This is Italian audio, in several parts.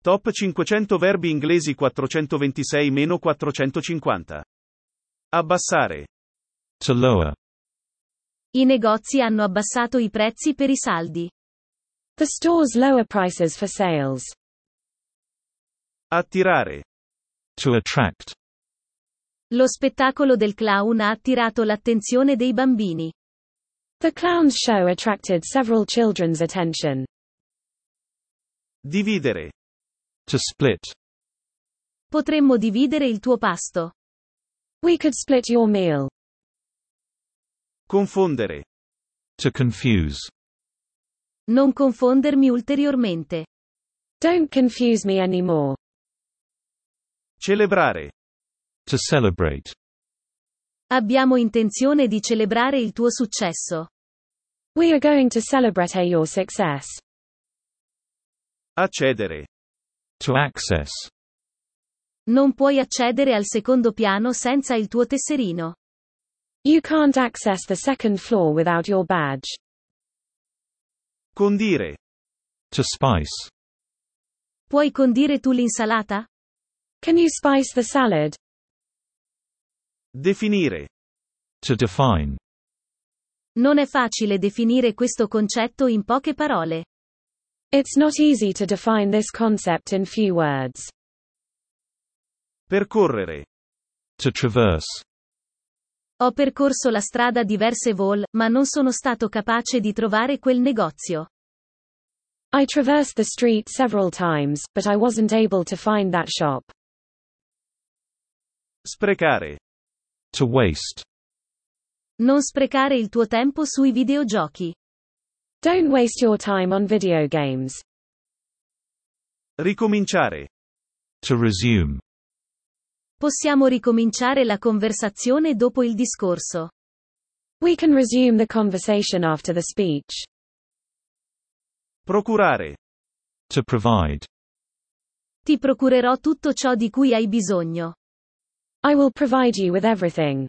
Top 500 verbi inglesi 426-450. Abbassare. To lower. I negozi hanno abbassato i prezzi per i saldi. The stores lower prices for sales. Attirare. To attract. Lo spettacolo del clown ha attirato l'attenzione dei bambini. The clown's show attracted several children's attention. Dividere. To split. Potremmo dividere il tuo pasto. We could split your meal. Confondere. To confuse. Non confondermi ulteriormente. Don't confuse me anymore. Celebrare. To celebrate. Abbiamo intenzione di celebrare il tuo successo. We are going to celebrate your success. Accedere. To access. Non puoi accedere al secondo piano senza il tuo tesserino. You can't access the second floor without your badge. Condire. To spice. Puoi condire tu l'insalata? Can you spice the salad? Definire. To define. Non è facile definire questo concetto in poche parole. It's not easy to define this concept in few words. Percorrere. To traverse. Ho percorso la strada diverse volte, ma non sono stato capace di trovare quel negozio. I traversed the street several times, but I wasn't able to find that shop. Sprecare. To waste. Non sprecare il tuo tempo sui videogiochi. Don't waste your time on video games. Ricominciare. To resume. Possiamo ricominciare la conversazione dopo il discorso. We can resume the conversation after the speech. Procurare. To provide. Ti procurerò tutto ciò di cui hai bisogno. I will provide you with everything.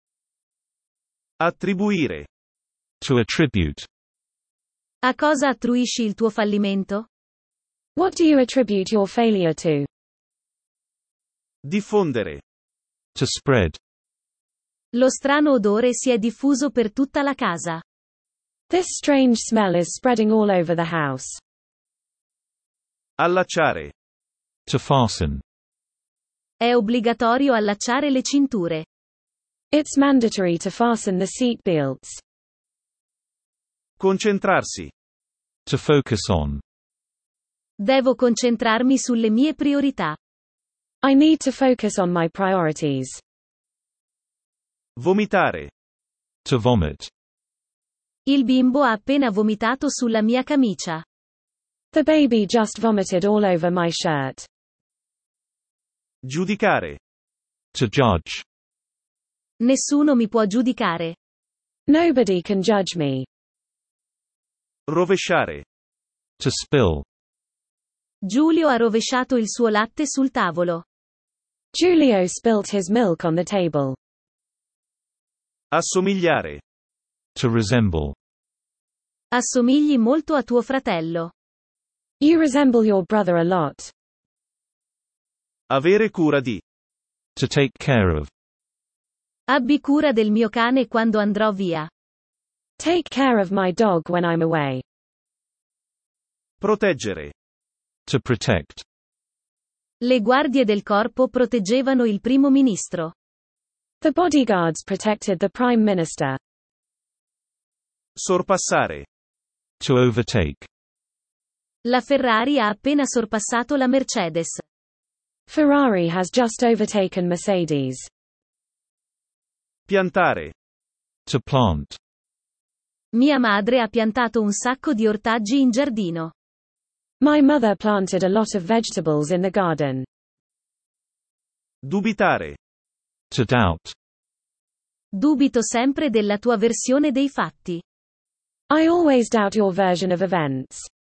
Attribuire. To attribute. A cosa attribuisci il tuo fallimento? What do you attribute your failure to? Diffondere. To spread. Lo strano odore si è diffuso per tutta la casa. This strange smell is spreading all over the house. Allacciare. To fasten. È obbligatorio allacciare le cinture. It's mandatory to fasten the seat belts. Concentrarsi. To focus on. Devo concentrarmi sulle mie priorità. I need to focus on my priorities. Vomitare. To vomit. Il bimbo ha appena vomitato sulla mia camicia. The baby just vomited all over my shirt. Giudicare. To judge. Nessuno mi può giudicare. Nobody can judge me. Rovesciare. To spill. Giulio ha rovesciato il suo latte sul tavolo. Julio spilt his milk on the table. Assomigliare. To resemble. Assomigli molto a tuo fratello. You resemble your brother a lot. Avere cura di. To take care of. Abbi cura del mio cane quando andrò via. Take care of my dog when I'm away. Proteggere. To protect. Le guardie del corpo proteggevano il primo ministro. The bodyguards protected the Prime Minister. Sorpassare. To overtake. La Ferrari ha appena sorpassato la Mercedes. Ferrari has just overtaken Mercedes. Piantare. To plant. Mia madre ha piantato un sacco di ortaggi in giardino. My mother planted a lot of vegetables in the garden. Dubitare. To doubt. Dubito sempre della tua versione dei fatti. I always doubt your version of events.